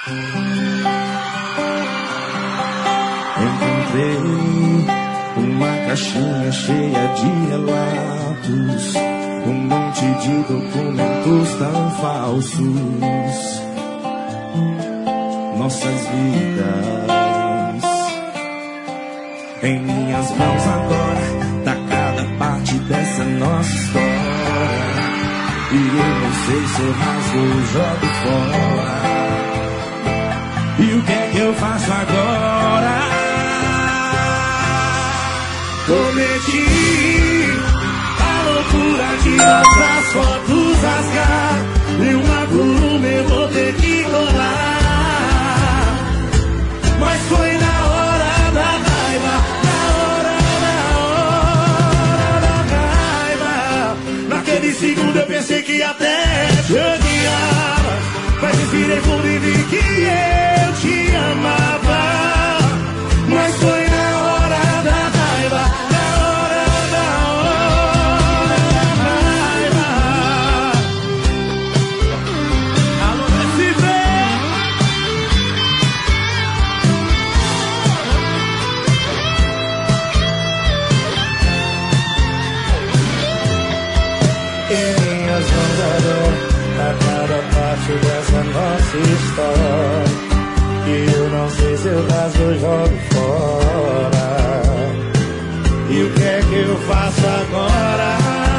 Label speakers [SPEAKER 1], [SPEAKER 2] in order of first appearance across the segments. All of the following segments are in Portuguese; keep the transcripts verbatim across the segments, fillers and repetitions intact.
[SPEAKER 1] Encontrei uma caixinha cheia de relatos, um monte de documentos tão falsos. Nossas vidas em minhas mãos agora, tá cada parte dessa nossa história. E eu não sei se eu rasgo ou jogo fora. E o que é que eu faço agora? Cometi a loucura de nossas fotos rasgar, e uma por uma eu vou ter que colar. Mas foi na hora da raiva, na hora, na hora da raiva. Naquele segundo eu pensei que até te odiava, mas respirei fundo e vi que eu te amava. Mas foi na hora da raiva, na hora, na hora da raiva. Alô, Recife! Em minhas mãos agora, a cada parte dessa nossa história, que eu não sei se eu rasgo ou jogo fora. E o que é que eu faço agora?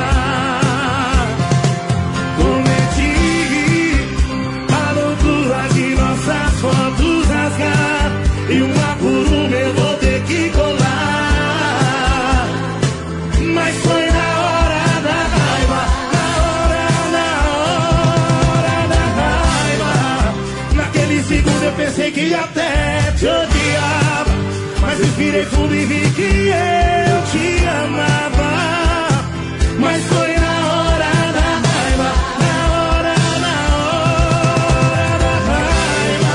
[SPEAKER 1] Cometi a loucura de nossas fotos rasgar, e uma por uma eu vou ter que colar. Mas foi na hora da raiva, na hora, na hora da raiva. Naquele segundo eu pensei que até te odiava, mas respirei fundo e vi que eu te amava. Mas foi na hora da raiva, na hora, na hora da raiva.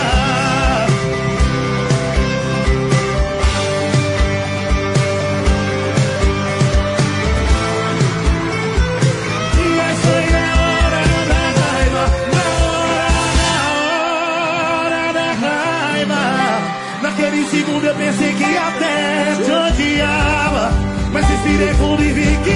[SPEAKER 1] Mas foi na hora da raiva, na hora, na hora da raiva. Naquele segundo eu pensei que até te odiava, mas respirei fundo e vi que